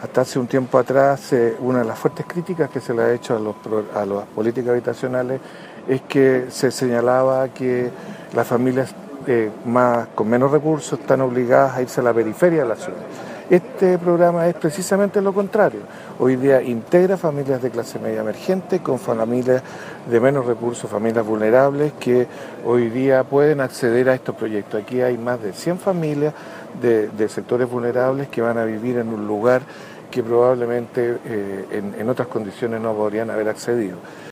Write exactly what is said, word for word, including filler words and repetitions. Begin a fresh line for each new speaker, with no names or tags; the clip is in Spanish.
Hasta hace un tiempo atrás, eh, una de las fuertes críticas que se le ha hecho a, los, a las políticas habitacionales es que se señalaba que las familias eh, más, con menos recursos están obligadas a irse a la periferia de la ciudad. Este programa es precisamente lo contrario. Hoy día integra familias de clase media emergente con familias de menos recursos, familias vulnerables que hoy día pueden acceder a estos proyectos. Aquí hay más de cien familias de, de sectores vulnerables que van a vivir en un lugar que probablemente eh, en, en otras condiciones no podrían haber accedido.